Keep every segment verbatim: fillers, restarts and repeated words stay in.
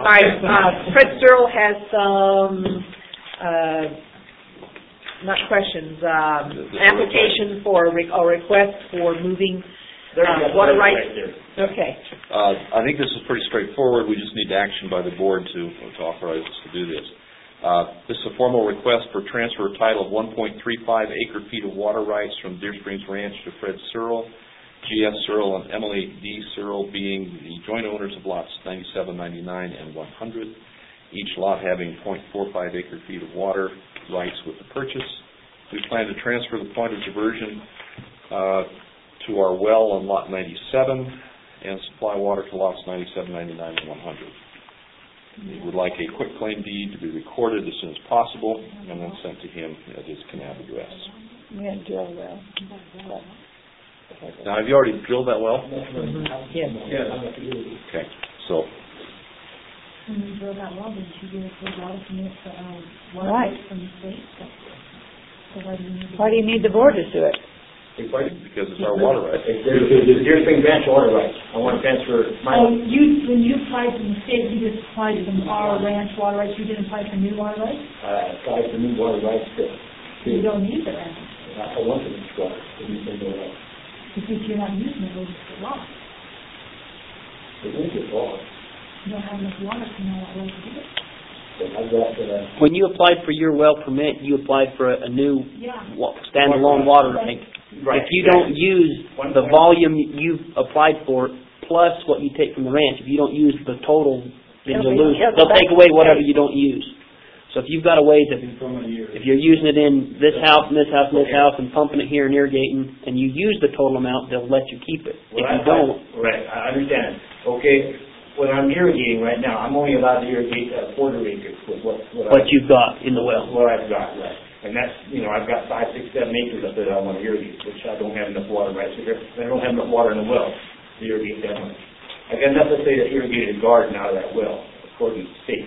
All right, uh, Fred Searle has some, uh, not questions, um, application for a, re a request for moving uh, water rights. Okay. Uh, I think this is pretty straightforward. We just need action by the board to, to authorize us to do this. Uh, this is a formal request for transfer of title of one point three five acre feet of water rights from Deer Springs Ranch to Fred Searle, G S Searle, and Emily D. Searle being the joint owners of lots ninety-seven, ninety-nine, and one hundred, each lot having zero point four five acre feet of water rights with the purchase. We plan to transfer the point of diversion uh, to our well on lot ninety-seven and supply water to lots ninety-seven, ninety-nine, and one hundred. We would like a quick claim deed to be recorded as soon as possible and then sent to him at his canal address. Yeah, drill well. Now, have you already drilled that well? Mm-hmm. Yes. Okay, so. When you drill that well, did you get a water from it, uh, water Right. from the state? So why do you need Why do you need the board to do it? Because it's our water rights. There's the Deer Springs Ranch water rights. I want to transfer my... Oh, you, when you applied from the state, you just applied to our ranch water rights, you didn't apply for new water rights? Uh, applied for new water rights to... You don't need the ranch. I want to use water. To use the water rights. Because if you're not using it, it'll just get lost. It won't get lost. You don't have enough water to know what way to do it. But I've got uh, When you applied for your well permit, you applied for a, a new Yeah. wa- standalone water right. Right. If you don't use the volume you've applied for plus what you take from the ranch, if you don't use the total, then It'll you'll be- lose. it'll They'll go take back away to whatever state. you don't use. So if you've got a way to, if you're using it in this house and this house and this house and pumping it here and irrigating, and you use the total amount, they'll let you keep it. Well, If you I- don't, Right, I understand. Okay, when I'm irrigating right now, I'm only allowed to irrigate a quarter acre with what... What, what I, you've got in the well. What I've got, right. And that's, you know, I've got five, six, seven acres up there that I want to irrigate, which I don't have enough water rights. I don't have enough water in the well to irrigate that much. I got enough to say to irrigate a garden out of that well, according to the state.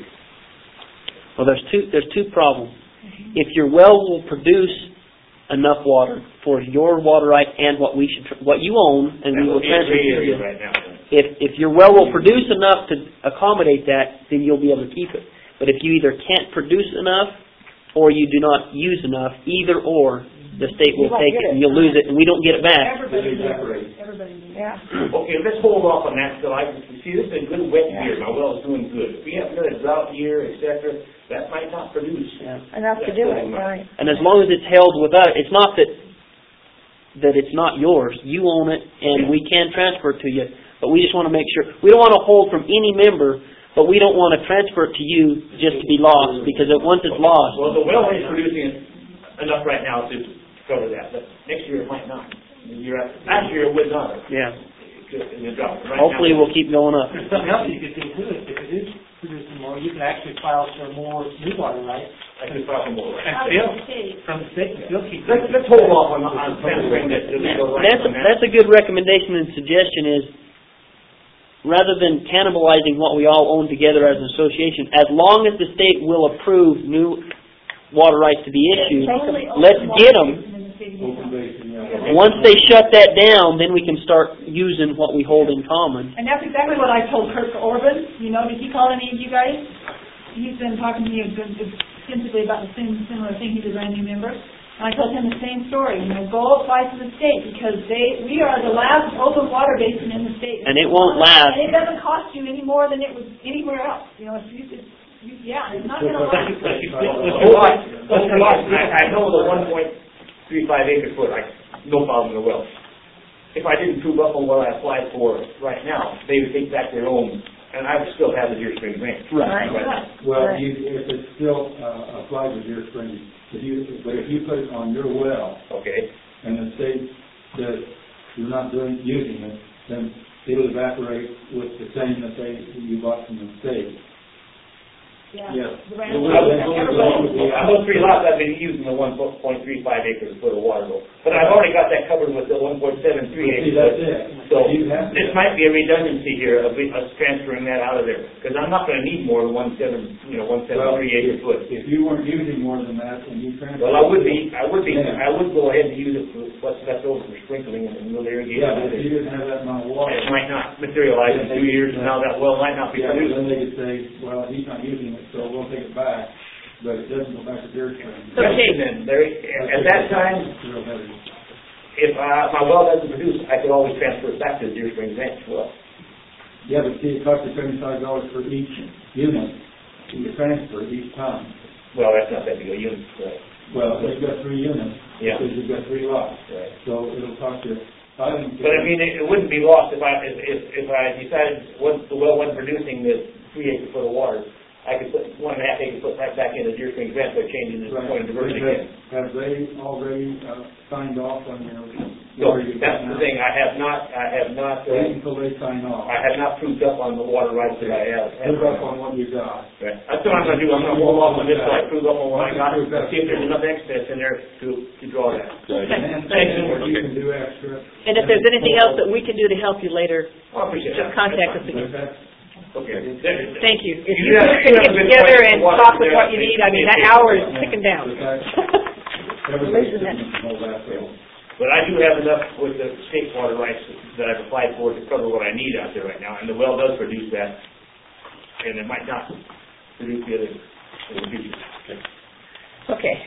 Well, there's two, there's two problems. If your well will produce enough water for your water right and what we should, what you own, and we will transfer to you. Right now. If if your well will produce enough to accommodate that, then you'll be able to keep it. But if you either can't produce enough or you do not use enough, either or, the state will take it and you'll lose it, and we don't get it back. Everybody does. Everybody does. Yeah. Okay, let's hold off on that till I, you see, this is a good wet year, my well is doing good. If we have another drought year, et cetera, that might not produce. Yeah. Enough to do it, right. And as long as it's held with us, it's not that that it's not yours. You own it, and we can transfer it to you. But we just want to make sure, we don't want to hold from any member, but we don't want to transfer it to you just to be lost, because it, once it's lost. Well, the well is producing enough right now to cover that, but next year it might not. The year after, last year it would not. Yeah. In the drought. Right Hopefully now, we'll keep going up. Something else you could do too is if it is producing more, you can actually file for more new water rights. I could talk more. And Out of still, the state. from the state, and still keep. Let's, let's hold off on, on transferring that to legal rights That's a, on that. that's a good recommendation and suggestion is, rather than cannibalizing what we all own together as an association, as long as the state will approve new water rights to be issued, Only open let's water get them. basin in the state of Utah. Once they shut that down, then we can start using what we hold in common. And that's exactly what I told Kirk Orban. You know, did he call any of you guys? He's been talking to me extensively about the same similar thing. He's a brand new member. And I told him the same story. You know, go apply to the state because they we are the last open water basin in the state. And it won't last. And it doesn't cost you any more than it was anywhere else. You know, if you just, you, yeah, it's not going to last. I know the one point three five acre foot, I, no problem in the well. If I didn't prove up on what I applied for right now, they would take back their own, and I would still have the Deer Springs Ranch. Right. Well, Right. you, if it's still uh, applied to Deer Springs, if you, but if you put it on your well, Okay. and the state that you're not doing, using it, then it'll evaporate with the same that they, you bought from the state. Yeah. Yes. The ranch, It will. everybody. On those three lots, I've been using the one point three five acres to put a water bill. But I've already got that covered with the one point seven three See, acres. that's it. So, You have to- this might be a redundancy here of us transferring that out of there, because I'm not gonna need more than one seven, you know, one seven Well, three acre foot. If you weren't using more than that and you transferred. Well, I would be, I would be, Yeah. I would go ahead and use it for what's left over for sprinkling and we'll irrigate Yeah, but if it. you didn't have that amount of water. It might not materialize in two years, and now that well might not be Yeah, produced. then they could say, well, he's not using it, so we'll take it back, but it doesn't go back to Deer Spring. Okay. And then, there, at that time, It's real heavy. if uh, my well doesn't produce, I could always transfer it back to the Deer Springs Ranch well. Yeah, but see, it costs you seventy-five dollars for each unit, you transfer each time. Well, that's not that big a unit, right? Well, you've got three units, Yeah. because you've got three lots, Right. so it'll cost you, I think. But I mean, it, it wouldn't be lost if I, if, if, if I decided once the well wasn't producing the three acre foot of water, I could put one and a half acre foot right back into Deer Springs Ranch by changing the Right. point of diversion Have- again. Have they already, uh, signed off on your? So, water you've that's got the now? thing, I have not, I have not, uh, Wait until they sign off. I have not proved up on the water rights that I have. Prove up on what you got. Right. That's what I'm gonna do, I'm gonna hold off on this till I prove up on what I got, Prove that. see if there's enough excess in there to, to draw that. Good idea. And Thank you. or you can do extra. And if there's anything else that we can do to help you later, Oh, I appreciate that. just contact us But again. that's, Okay. Thank you. If You you have- could you have get a good together point. and Water talk with there, what you need, I mean, that it's- hour is ticking down. everybody should know that, so. But I do have enough with the state water rights that I've applied for to cover what I need out there right now, and the well does produce that, and it might not produce the other in the future. Okay.